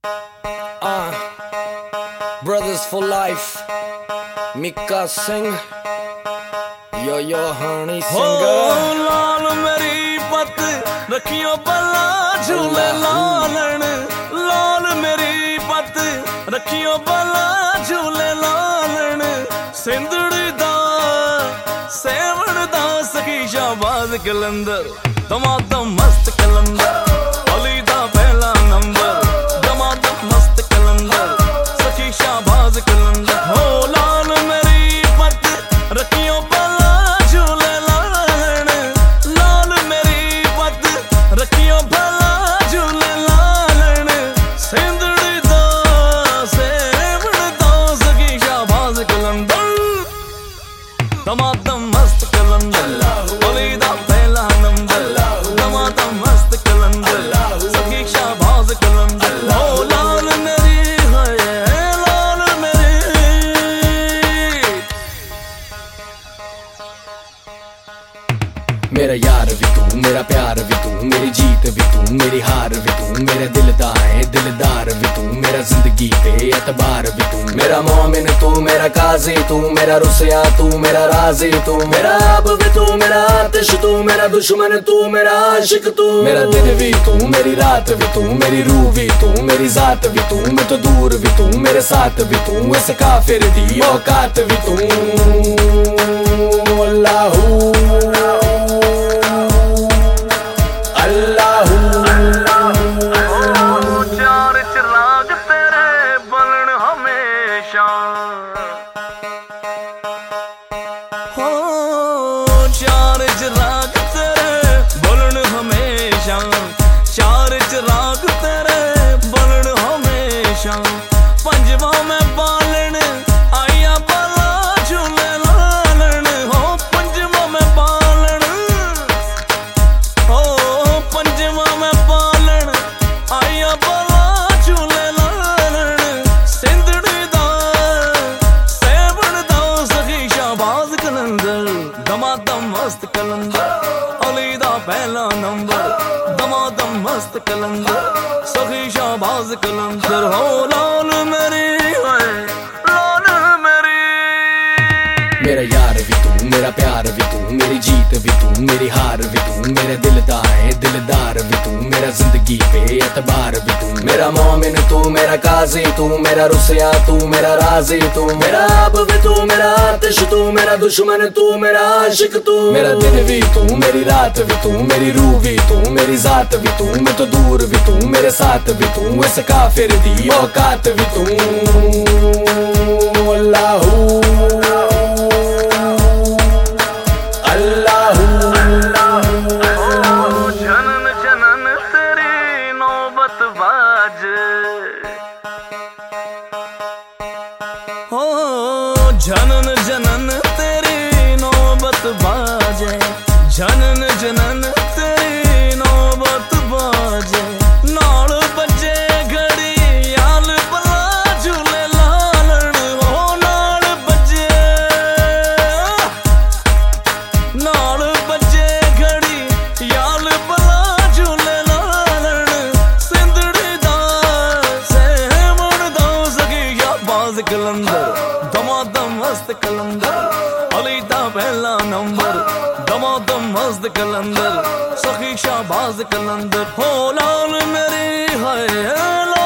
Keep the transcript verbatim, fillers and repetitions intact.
Uh, brothers for life, Mika Singh, yo yo honey singer. Oh, लाल मेरी पत रखियो बला झूले लालन, लाल मेरी पत रखियो बला झूले लालन, सिंधड़ी दा सेवण दा सखी शाहबाज कलंदर, दमादम मस्त कलंदर, अली दा पहला नंबर, दमादम मस्त कलंदर, सखी शाहबाज कलंदर। हो लाल मेरी पत रखियो बला झूले लालन, लाल मेरी पत रखियो बला झूले लालन, सिंधड़ी दा सेवण दा सखी शाहबाज कलंदर, दमादम मस्त कलंदर, अली दा पहला नंबर, दमादम मस्त कलंदर, सखी शाहबाज कलंदर। हो लाल मेरी है लाल मेरी, मेरा यार भी तू, मेरा प्यार भी तू, मेरी जीत भी तू, मेरी हार भी तू, मेरा दिल दा है दिलदार भी तू, मेरा जिंदगी पे एतबार भी तू, मेरा मोमिन तू, मेरा काजी तू, मेरा रुसया तू, मेरा राजी तू, मेरा अब भी तू, मेरा आतिश तू, मेरा दुश्मन तू, मेरा आशिक तू, मेरा दिन भी तू, मेरी रात भी तू, मेरी रूह भी तू, मेरी जात भी तू, मैं तो दूर भी तू, मेरे साथ भी तू, इस काफिर दी औकात भी तू। अल्लाहू चार चिराग तेरे बलन हमेशा, हो चार चिराग तेरे बलन हमेशा, चार चिराग तेरे बलन हमेशा, पंजवा में बालन आया बला झूले लालन, हो पंजवा में बालन, हो पंजवा में बालन आया बला झूले लालन, सिंधड़ी दा सेवण दा सखी शाहबाज कलंदर, दमादम मस्त कलंदर, अली दा पहला नंबर, दमादम मस्त कलंदर, सखी शाहबाज कलंदर। हो लाल मेरी है लाल मेरी, मेरा यार भी तू, मेरा प्यार भी तू, मेरी जीत भी तू, मेरी हार भी तू, मेरे दिल दा है दिलदार भी तू, मेरा जिंदगी पे एतबार भी तू, मेरा मोमिन तू, मेरा काजी तू, मेरा रुसया तू, मेरा राजी तू, मेरा अब भी तू, मेरा आतिश तू, मेरा दुश्मन तू, मेरा आशिक तू, मेरा दिन भी तू, मेरी रात भी तू, मेरी रूह भी तू, मेरी जात भी तू, मैं तो दूर भी तू, मेरे साथ भी तू, इस काफिर दी औकात भी तू। अल्लाहू जनन जनन तेरी नौबत बाजे, हो जनन जनन तेरी नौबत बाजे, जनन जनन तेरी नौबत बाजे, नाल बजे घड़ी याल बला झूले लालन, हो नाल बजे नाल बजे घड़ी याल बला झूले लालन, सिंधड़ी दा सेवण दा सखी शाहबाज कलंदर, दमादम मस्त कलंदर, अली दा पहला नंबर, दमादम मस्त कलंदर, सखी शाहबाज कलंदर। हो लाल मेरी है